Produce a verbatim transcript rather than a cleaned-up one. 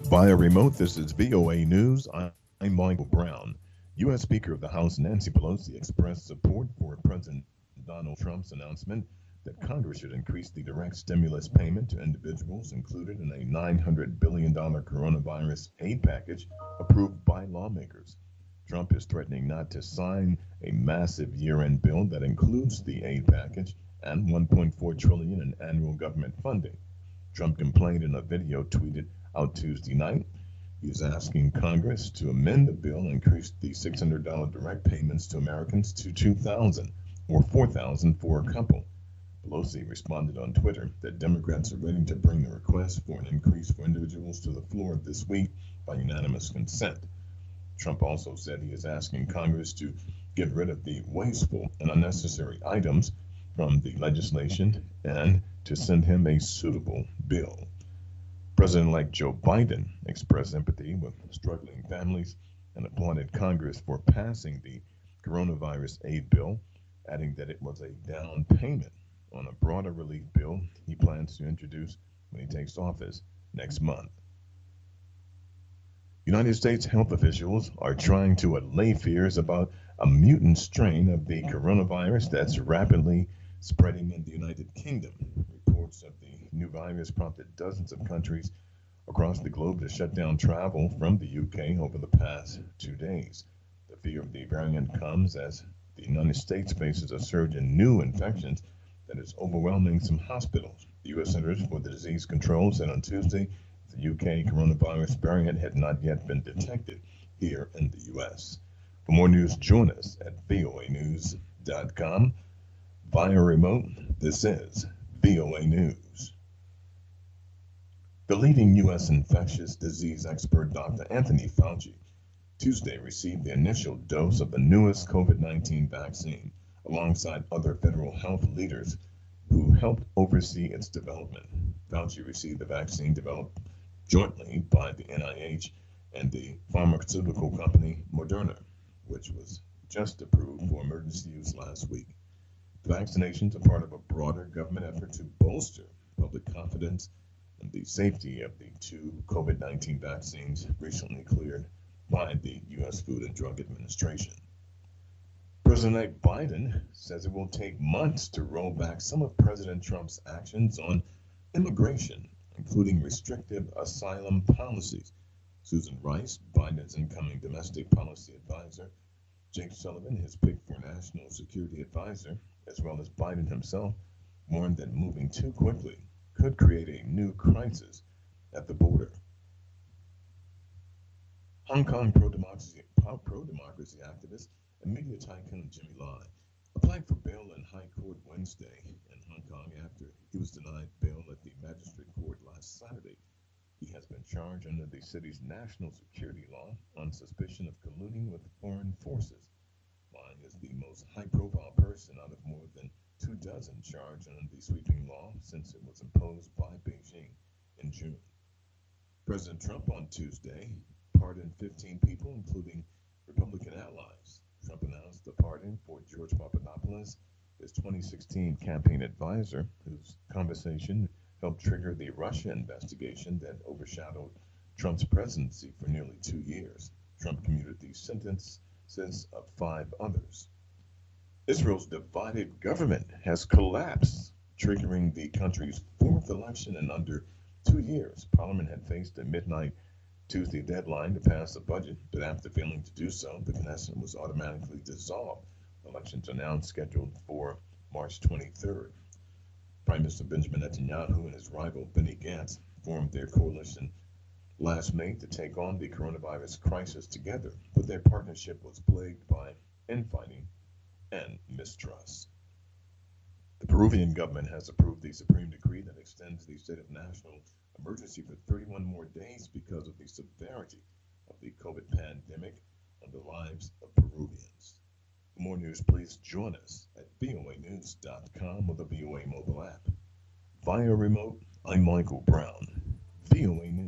Via remote, this is V O A News. I'm Michael Brown. U S. Speaker of the House Nancy Pelosi expressed support for President Donald Trump's announcement that Congress should increase the direct stimulus payment to individuals included in a nine hundred billion dollars coronavirus aid package approved by lawmakers. Trump is threatening not to sign a massive year-end bill that includes the aid package and one point four trillion dollars in annual government funding. Trump complained in a video tweeted out Tuesday night. He is asking Congress to amend the bill and increase the six hundred dollars direct payments to Americans to two thousand dollars or four thousand dollars for a couple. Pelosi responded on Twitter that Democrats are ready to bring the request for an increase for individuals to the floor this week by unanimous consent. Trump also said he is asking Congress to get rid of the wasteful and unnecessary items from the legislation and to send him a suitable bill. President-elect Joe Biden expressed empathy with struggling families and applauded Congress for passing the coronavirus aid bill, adding that it was a down payment on a broader relief bill he plans to introduce when he takes office next month. United States health officials are trying to allay fears about a mutant strain of the coronavirus that's rapidly spreading in the United Kingdom. Reports of the new virus prompted dozens of countries across the globe to shut down travel from the U K over the past two days. The fear of the variant comes as the United States faces a surge in new infections that is overwhelming some hospitals. The U S. Centers for the Disease Control said on Tuesday the U K coronavirus variant had not yet been detected here in the U S. For more news, join us at V O A news dot com. Via remote, this is V O A News. The leading U S infectious disease expert, Doctor Anthony Fauci, Tuesday received the initial dose of the newest COVID nineteen vaccine, alongside other federal health leaders who helped oversee its development. Fauci received the vaccine developed jointly by the N I H and the pharmaceutical company Moderna, which was just approved for emergency use last week. The vaccinations are part of a broader government effort to bolster public confidence in the safety of the two COVID nineteen vaccines recently cleared by the U S. Food and Drug Administration. President Biden says it will take months to roll back some of President Trump's actions on immigration, including restrictive asylum policies. Susan Rice, Biden's incoming domestic policy advisor, Jake Sullivan, his pick for national security advisor, as well as Biden himself, warned that moving too quickly could create a new crisis at the border. Hong Kong pro-democracy, pro-democracy activist and media tycoon Jimmy Lai applied for bail in High Court Wednesday in Hong Kong after he was denied bail at the magistrate court last Saturday. He has been charged under the city's national security law on suspicion of colluding with foreign forces. Lai is the most high-profile person out of more than two dozen charged under the sweeping law since it was imposed by Beijing in June. President Trump on Tuesday pardoned fifteen people, including Republican allies. Trump announced the pardon for George Papadopoulos, his twenty sixteen campaign advisor, whose conversation helped trigger the Russia investigation that overshadowed Trump's presidency for nearly two years. Trump commuted the sentences of five others. Israel's divided government has collapsed, triggering the country's fourth election in under two years. Parliament had faced a midnight Tuesday deadline to pass a budget, but after failing to do so, the Knesset was automatically dissolved. Elections are now scheduled for March twenty-third. Prime Minister Benjamin Netanyahu and his rival Benny Gantz formed their coalition last May to take on the coronavirus crisis together, but their partnership was plagued by infighting and mistrust. The Peruvian government has approved the Supreme Decree that extends the state of national emergency for thirty-one more days because of the severity of the COVID pandemic on the lives of Peruvians. For more news, please join us at V O A news dot com or the V O A mobile app. Via remote, I'm Michael Brown, V O A News.